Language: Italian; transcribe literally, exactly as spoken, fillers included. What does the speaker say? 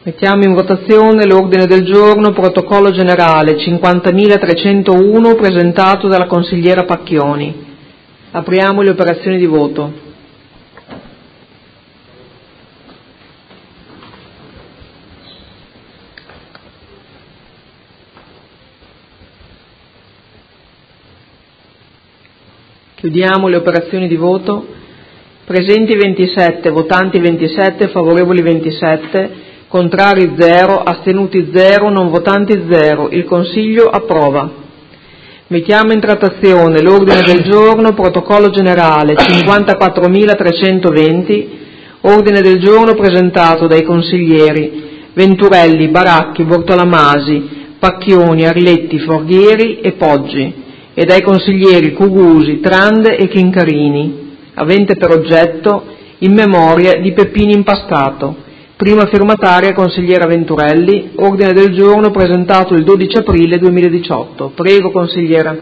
Mettiamo in votazione l'ordine del giorno protocollo generale cinquantamilatrecentouno presentato dalla consigliera Pacchioni. Apriamo le operazioni di voto. Chiudiamo le operazioni di voto. Presenti ventisette, votanti ventisette, favorevoli ventisette, contrari zero, astenuti zero, non votanti zero. Il Consiglio approva. Mettiamo in trattazione l'ordine del giorno protocollo generale cinquantaquattromilatrecentoventi, ordine del giorno presentato dai consiglieri Venturelli, Baracchi, Bortolamasi, Pacchioni, Arletti, Forghieri e Poggi e dai consiglieri Cugusi, Trande e Chincarini, avente per oggetto in memoria di Peppino Impastato. Prima firmataria consigliera Venturelli, ordine del giorno presentato il dodici aprile duemiladiciotto. Prego consigliera.